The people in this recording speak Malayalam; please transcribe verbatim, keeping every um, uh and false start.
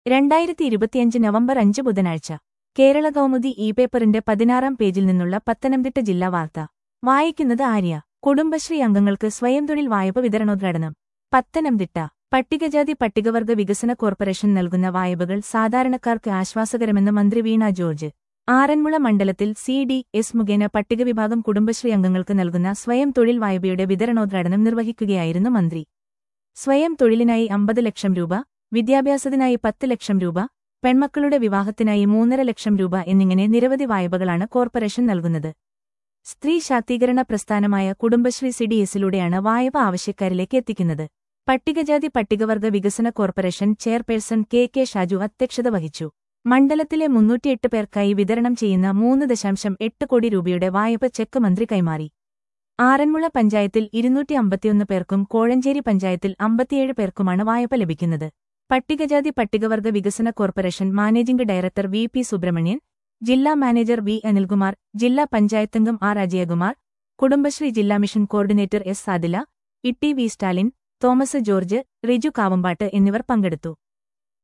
രണ്ടായിരത്തി ഇരുപത്തിയഞ്ച് നവംബർ അഞ്ച് ബുധനാഴ്ച കേരള കൗമുദി ഇ പേപ്പറിന്റെ പതിനാറാം പേജിൽ നിന്നുള്ള പത്തനംതിട്ട ജില്ലാ വാർത്ത വായിക്കുന്നത് ആര്യ. കുടുംബശ്രീ അംഗങ്ങൾക്ക് സ്വയം തൊഴിൽ വായ്പ വിതരണോദ്ഘാടനം. പത്തനംതിട്ട പട്ടികജാതി പട്ടികവർഗ വികസന കോർപ്പറേഷൻ നൽകുന്ന വായ്പകൾ സാധാരണക്കാർക്ക് ആശ്വാസകരമെന്ന് മന്ത്രി വീണ ജോർജ്. ആറന്മുള മണ്ഡലത്തിൽ സി ഡി എസ് മുഖേന പട്ടികവിഭാഗം കുടുംബശ്രീ അംഗങ്ങൾക്ക് നൽകുന്ന സ്വയം തൊഴിൽ വായ്പയുടെ വിതരണോദ്ഘാടനം നിർവഹിക്കുകയായിരുന്നു മന്ത്രി. സ്വയം തൊഴിലിനായി അമ്പത് ലക്ഷം രൂപ, വിദ്യാഭ്യാസത്തിനായി പത്ത് ലക്ഷം രൂപ, പെൺമക്കളുടെ വിവാഹത്തിനായി മൂന്നര ലക്ഷം രൂപ എന്നിങ്ങനെ നിരവധി വായ്പകളാണ് കോർപ്പറേഷൻ നൽകുന്നത്. സ്ത്രീ ശാക്തീകരണ പ്രസ്ഥാനമായ കുടുംബശ്രീ സി ഡി എസിലൂടെയാണ് വായ്പ ആവശ്യക്കാരിലേക്ക് എത്തിക്കുന്നത്. പട്ടികജാതി പട്ടികവർഗ വികസന corporation chairperson K K Shaju അധ്യക്ഷത വഹിച്ചു. മണ്ഡലത്തിലെ മുന്നൂറ്റിയെട്ട് പേർക്കായി വിതരണം ചെയ്യുന്ന മൂന്ന് ദശാംശം എട്ട് കോടി രൂപയുടെ വായ്പ ചെക്ക് മന്ത്രി കൈമാറി. ആറന്മുള പഞ്ചായത്തിൽ ഇരുന്നൂറ്റി അമ്പത്തിയൊന്ന് പേർക്കും കോഴഞ്ചേരി പഞ്ചായത്തിൽ അമ്പത്തിയേഴ് പേർക്കുമാണ് വായ്പ ലഭിക്കുന്നത്. പട്ടികജാതി പട്ടികവർഗ വികസന corporation managing director V P Subramanian, ജില്ലാ മാനേജർ വി അനിൽകുമാർ, ജില്ലാ പഞ്ചായത്തംഗം ആർ അജയകുമാർ, കുടുംബശ്രീ ജില്ലാ mission coordinator S Sadila, E T V Stalin, Thomas George, Riju Kavampattu എന്നിവർ പങ്കെടുത്തു.